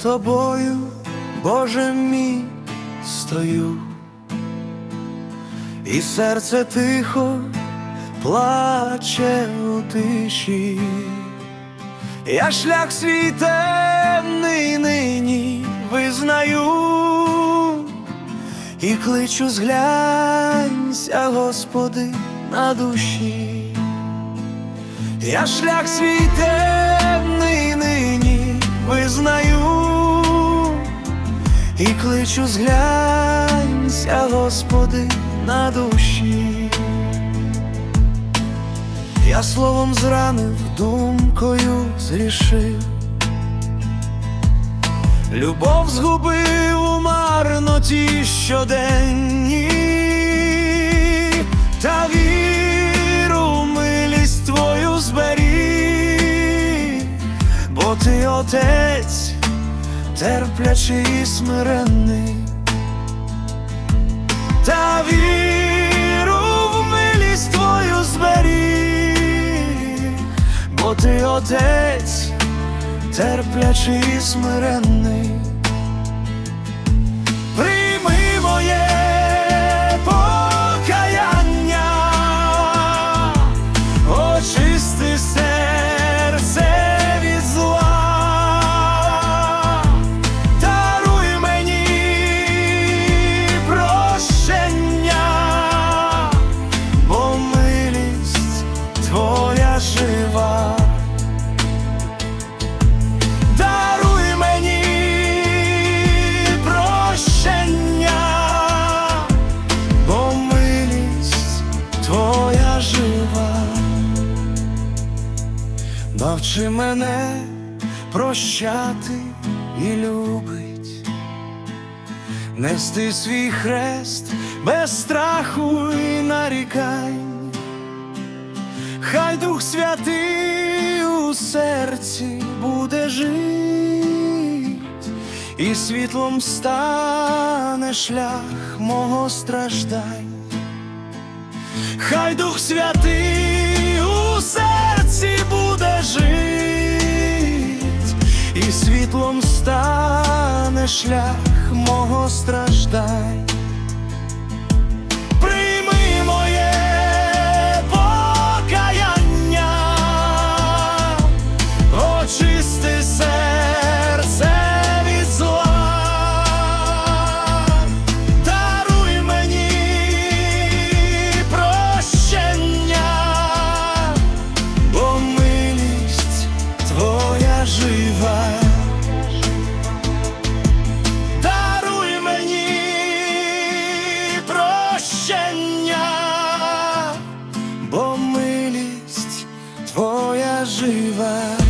тобою, Боже мій, стою, і серце тихо плаче у тиші. Я шлях свій темний нині визнаю, і кличу: зглянься, Господи, на душі. Я шлях свій темний нині визнаю, і кличу: зглянься, Господи, на душі. Я словом зранив, думкою зрішив, любов згубив у марноті щоденні, та віру в милість Твою зберіг, бо Ти Отець терплячий і смиренний. Та віру в милість Твою зберіг, бо Ти Отець терплячий і смиренний. Прийми моє покаяння, очисти серце від зла, даруй мені прощення, бо милість Твоя жива. Даруй мені прощення, бо милість Твоя жива. Навчи мене прощати і любить, нести свій хрест без страху і нарікань. Хай Дух Святий у серці буде жить, і світлом стане шлях мого страждань. Хай Дух Святий у серці буде жить, і світлом стане шлях мого страждань. Прийми моє покаяння, очисти серце від зла, даруй мені прощення, бо милість Твоя жива. Даруй мені прощення, бо милість Твоя жива.